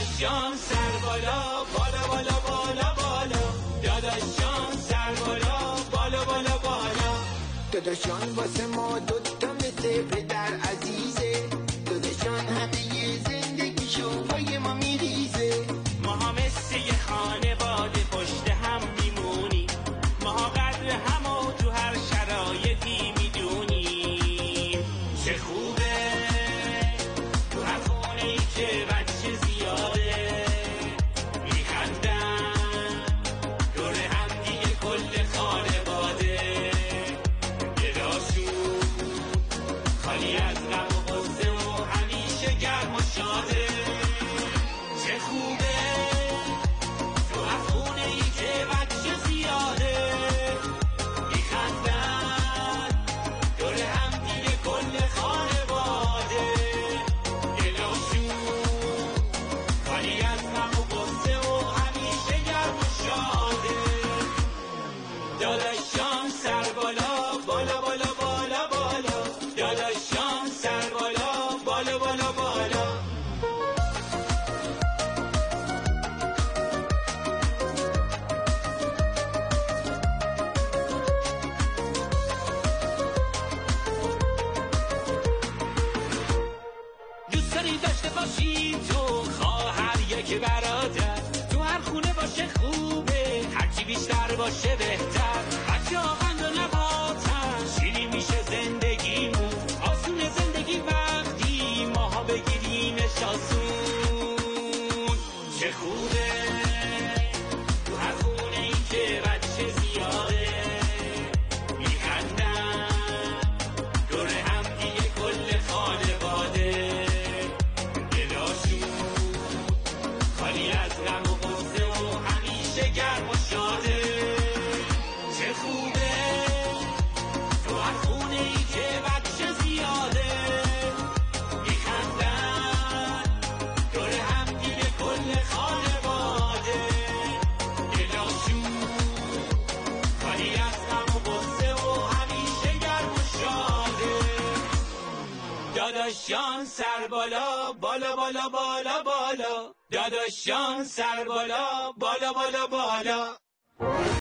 داداشان سر بالا بالا بالا بالا بالا، داداشان سر بالا بالا بالا بالا. داداشان واسه ما دوتا مثل پدر عزیزه، داداشان همه زندگیشو پای ما میریزه. ما ها مثل یه خانواده پشت هم میمونی، ما ها قدر همو تو هر شرایطی میدونیم. چه خوبه تو هر خونه ای که بچه زیاده میخندن دور هم دیگه کل خانواده، دلاشون خالی از غم و غصه و همیشه گرم و شاده. چه خوبه تو هر خونه ای که بچه زیاده میخندن دور هم دیگه کل خانواده، دلاشون خالی از غم و غصه و همیشه گرم و شاده. داداشان سر بالا بالا بالا بالا بالا، داداشان سر بالا بالا بالا بالا. دوست داری داشته باشی تو خواهر یک برادر، تو هر خونه باشه خوبه، هرچی بیشتر باشه بهتر. بچه ها قند و نباتن شیرین میشه زندگیمون، آسون زندگی وقتی ماها بگیریمش آسون. چه خوبه تو هر خونه ای که بچه زیاده میخندن دور هم دیگه کل خانواده، دلاشون خالی از غم و غصه و همیشه گرم و شاده. چه خوبه تو هر خونه ای که بچه زیاده میخندن دور هم دیگه کل خانواده، دلاشون خالی از غم و غصه و همیشه گرم و شاده. داداشان سر بالا بالا بالا بالا بالا، داداشان سر بالا بالا بالا بالا.